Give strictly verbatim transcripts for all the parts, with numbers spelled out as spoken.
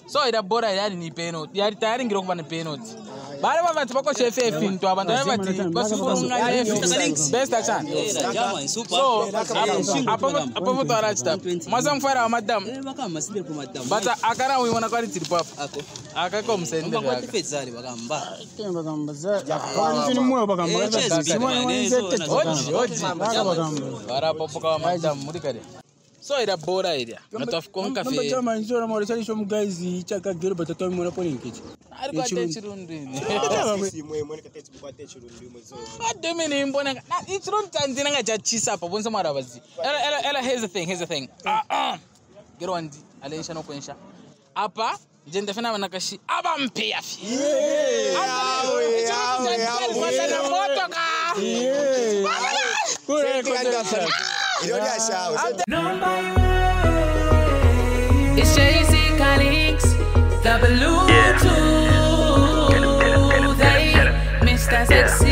So ida bora yari ni penalty. Yari tayari ngiro kuba ni penalty. Bale bavanti bako chef F to abantu bati basifunga F best chance. So apo apo foto arachita. Mwaza mfara wa madam. Bata akara uiona kwali tiripo hapo. Akako msende yake. Mbako tifezali bakamba. Kemba kamba za. Kwani mwe bakamba. Oji oji. Bara popo kwa madam murikade. So ida bora ida. Natafukonka fe. Mamba chama nzora mwa risali shomu guys chaka gero batato mwana pole nkechi. Ari kwa techirundi. Si mwe mwana katechi kwa techirundi mzo. Ademi ni mbona na ichirundi tanzina ngacha chisa hapo bonso mara bazi. Ela ela ela here's the thing here's the thing. Ah ah. Gero andi alensha no kwensha. Hapa jende fena wanakashi aba mpe yafi. Yeah. Yawe yawe yawe. Moto ka. Kule kule. It's Jay-Z Calix, the Blue yeah. They Mister Sexy.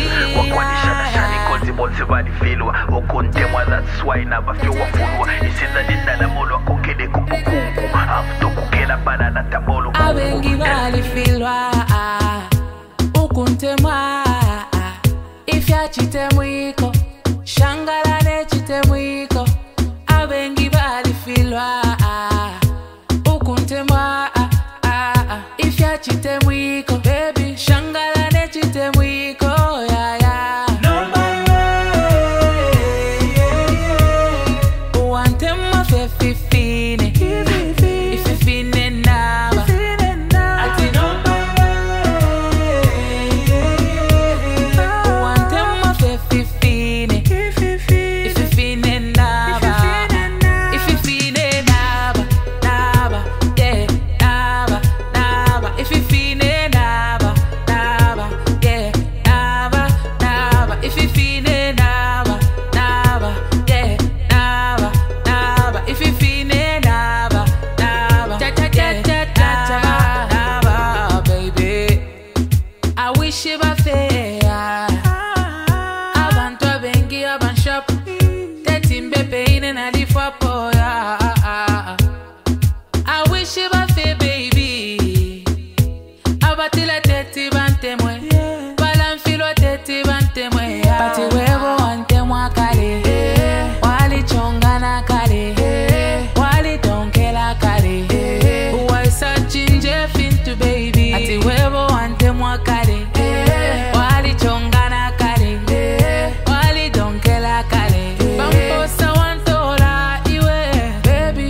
That's why never feel what it's in the dinner molo kokede kukuku after kukela banana tamolo abengi bali filwa ukuntemwa ifya chitemwiko shangala ne chitemwiko abengi bali filwa ukuntemwa ifya chitemwiko baby shangala ne chitemwiko ya ya nobody uwantem mafe fifine ififine naba ati nobody uwantem mafe fifine ififine naba ififine naba naba yeah naba naba ififine naba naba yeah naba naba ififine naba naba yeah naba naba ififine naba naba cha cha cha cha naba baby I wish it was fair abantu abengi abanshop tetimbe pain na lifapo ya I wish it was fair baby abatila teti bantemwe balamfilo teti bantemwe pati wego antemwa kale wali chongana kale wali donkela kale why searching Jeff into baby ati wego antemwa kale wali chongana kale wali donkela kale bamposa wantora iwe baby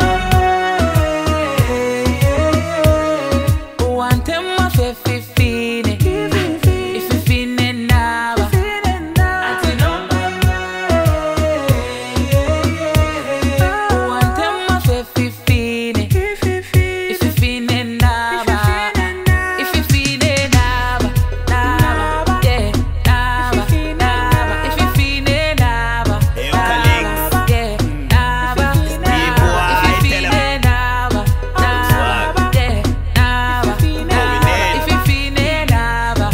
uwantemwa fe fifine ififine naba ati uwantemwa fe fifine ififine naba ififine naba naba yeah naba naba ififine naba Hey, Calix. yeah naba ififine naba naba yeah naba ififine naba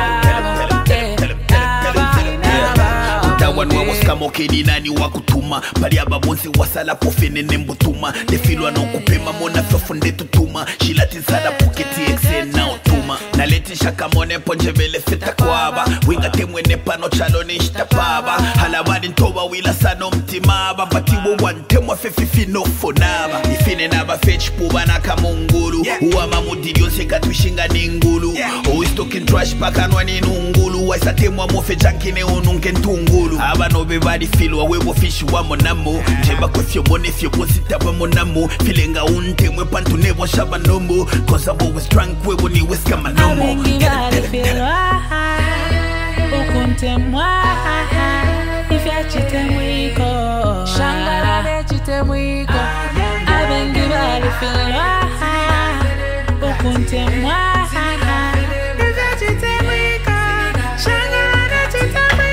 Dawan wa waskamo keni nani wakutuma Pali ababonzi wasala pofene nembutuma Defilwa na ukupema mona fyofunde tutuma Shilati zada puketi exe na utuma Naleti shaka mone ponjebele feta kwaba Winga temwene pano chalo nishita paba Halawadi ntoba wila sano mtimaba Patiwo wantemwa fefifi no fonaba Ifine naba fetch puba na kamungulu Uwa mamudiri yonse katwishinga ningulu Always talking trash pakanwa ni nungulu Waisa temwa mofe jankine ununke ntungulu Aba nobe badi filo wewo fishi wa monamo Njeba kwe fyo mone fyo posita wa monamo Filenga unte mwe pantu nebo shaba nomo Cause I'm always drunk wewo ni weska manomo abengi bali filwa ukuntemwa ifya chitemwiko shangala ne chitemwiko abengi bali filwa ukuntemwa ifya chitemwiko shangala ne chitemwiko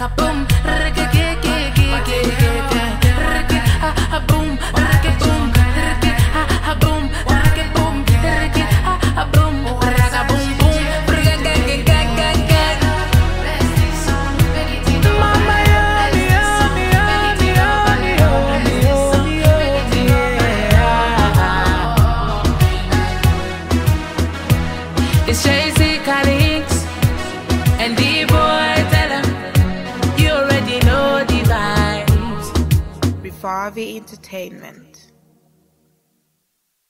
a boom, reggae, reggae, reggae, reggae, a boom, reggae, boom, reggae, a boom, reggae, boom, reggae, a boom, reggae, boom, boom, reggae, reggae, reggae, reggae. Mama, yummy, yummy, yummy, yummy, yummy, yummy, yeah. It's Tracy Collins and D-Boy, tell him you already know the vibes. Vivavi Entertainment.